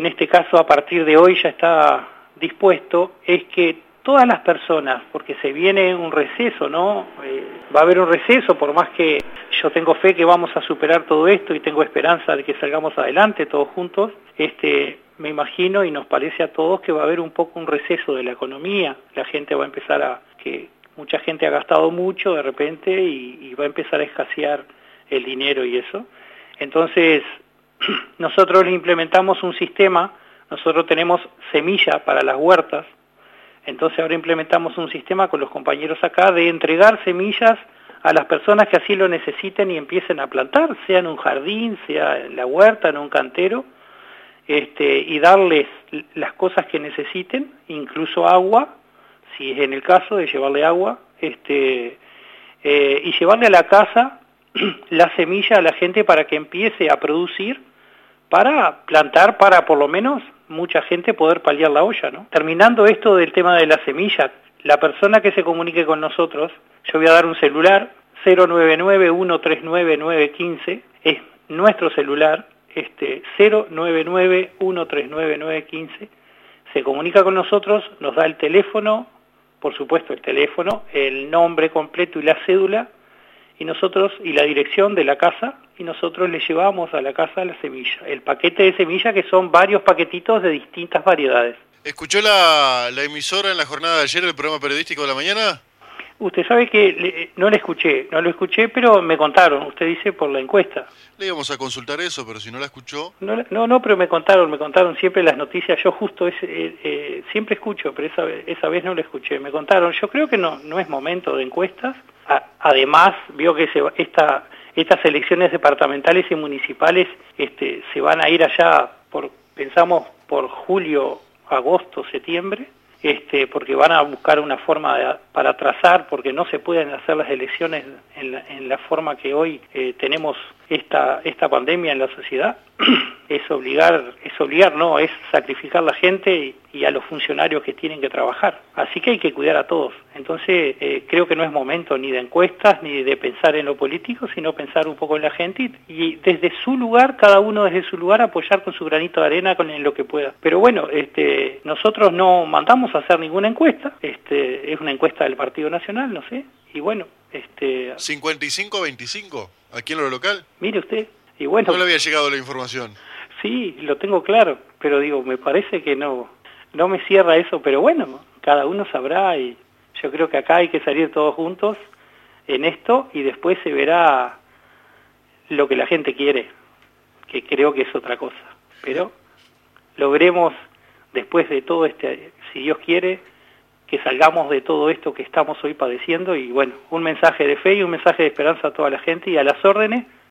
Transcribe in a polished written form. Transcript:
en este caso a partir de hoy ya está dispuesto, es que todas las personas, porque se viene un receso, ¿no? Va a haber un receso, por más que yo tengo fe que vamos a superar todo esto y tengo esperanza de que salgamos adelante todos juntos, me imagino y nos parece a todos que va a haber un poco un receso de la economía, la gente va a empezar que mucha gente ha gastado mucho de repente y va a empezar a escasear el dinero y eso. Entonces, nosotros le implementamos un sistema, nosotros tenemos semilla para las huertas, entonces ahora implementamos un sistema con los compañeros acá de entregar semillas a las personas que así lo necesiten y empiecen a plantar, sea en un jardín, sea en la huerta, en un cantero, y darles las cosas que necesiten, incluso agua, si es en el caso de llevarle agua, y llevarle a la casa la semilla a la gente para que empiece a producir, para plantar, para por lo menos mucha gente poder paliar la olla, ¿no? Terminando esto del tema de la semilla, la persona que se comunique con nosotros, yo voy a dar un celular, 099-139-915, es nuestro celular, 099-139-915, se comunica con nosotros, nos da el teléfono, por supuesto el teléfono, el nombre completo y la cédula, y la dirección de la casa, y nosotros le llevamos a la casa la semilla, el paquete de semilla, que son varios paquetitos de distintas variedades. ¿Escuchó la emisora en la jornada de ayer, el programa periodístico de la mañana? Usted sabe que no lo escuché, pero me contaron, usted dice por la encuesta. Le íbamos a consultar eso, pero si no la escuchó... No, pero me contaron siempre las noticias, yo justo siempre escucho, pero esa vez no lo escuché, me contaron, yo creo que no es momento de encuestas, además vio que estas elecciones departamentales y municipales se van a ir allá, pensamos por julio, agosto, septiembre, porque van a buscar una forma para trazar, porque no se pueden hacer las elecciones en la forma que hoy tenemos esta pandemia en la sociedad. Es sacrificar a la gente y a los funcionarios que tienen que trabajar. Así que hay que cuidar a todos. Entonces creo que no es momento ni de encuestas ni de pensar en lo político, sino pensar un poco en la gente y desde su lugar, cada uno desde su lugar, apoyar con su granito de arena en lo que pueda. Pero bueno, nosotros no mandamos a hacer ninguna encuesta, es una encuesta del Partido Nacional, no sé, y bueno... 55-25, aquí en lo local. Mire usted, y bueno... No le había llegado la información. Sí, lo tengo claro, pero digo, me parece que no me cierra eso, pero bueno, cada uno sabrá y yo creo que acá hay que salir todos juntos en esto y después se verá lo que la gente quiere, que creo que es otra cosa. Pero logremos, después de todo si Dios quiere, que salgamos de todo esto que estamos hoy padeciendo y bueno, un mensaje de fe y un mensaje de esperanza a toda la gente y a las órdenes